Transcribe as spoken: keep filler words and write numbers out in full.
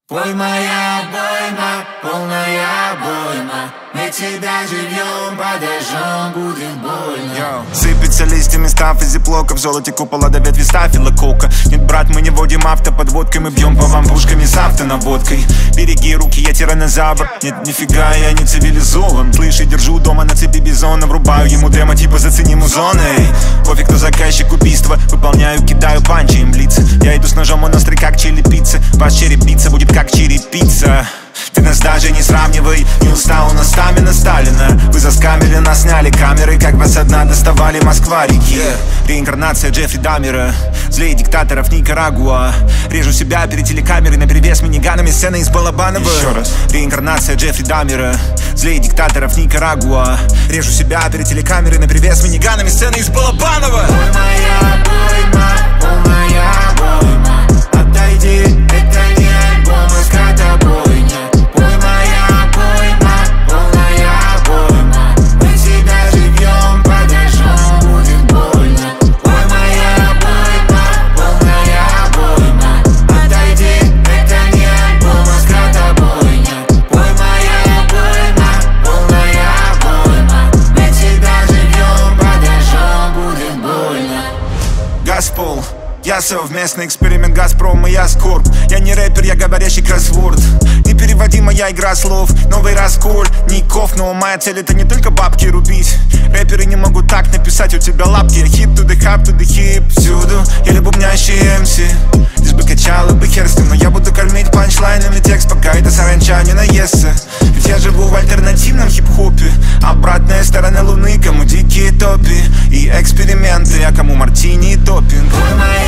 Пой моя обойма, полная обойма. Мы тебя живьем подожжем, будет больно. Yo. Сыпется листьями став из зиплока, в золоте купола до ветви стафила кока. Нет, брат, мы не водим автоподводкой, мы бьем по вам пушками с автонаводкой. Береги руки, я тиранозавр. Нет, нифига, я не цивилизован. Слышь, я держу дома на цепи бизона, врубаю ему демо, типа зацени музоны. Пофиг, кто заказчик убийства, выполняю, кидаю панчи им в лица. Я иду с ножом, он острый, как чили пицца. Ваш черепица будет как черепица. Ты нас даже не сравнивай, не устал, у нас стамина Сталина. Вы заскамили, нас сняли камеры, как вас одна доставали москварики. yeah. Реинкарнация Джеффри Даммера, злее диктаторов Никарагуа. Режу себя перед телекамерой наперевес миниганами, сцены из Балабанова. Еще раз. Реинкарнация Джеффри Даммера, злее диктаторов Никарагуа. Режу себя перед телекамерой наперевес миниганами, сцены из Балабанова. Пой моя обойма, полная обойма. Отойди, это не альбом из скотобойни. Я совместный эксперимент Газпрома, я скорб. Я не рэпер, я говорящий кроссворд. Непереводимая игра слов, новый раскольников. Но моя цель это не только бабки рубить. Рэперы не могут так написать, у тебя лапки. Hip to the hop, to the hip. Всюду я бубнящий эм си. Здесь бы качало бы хер с ним, но я буду кормить панчлайнами текст, пока эта саранча не наестся. Ведь я живу в альтернативном хип-хопе. Обратная сторона луны, кому дикие топи и эксперименты, а кому мартини и топинг.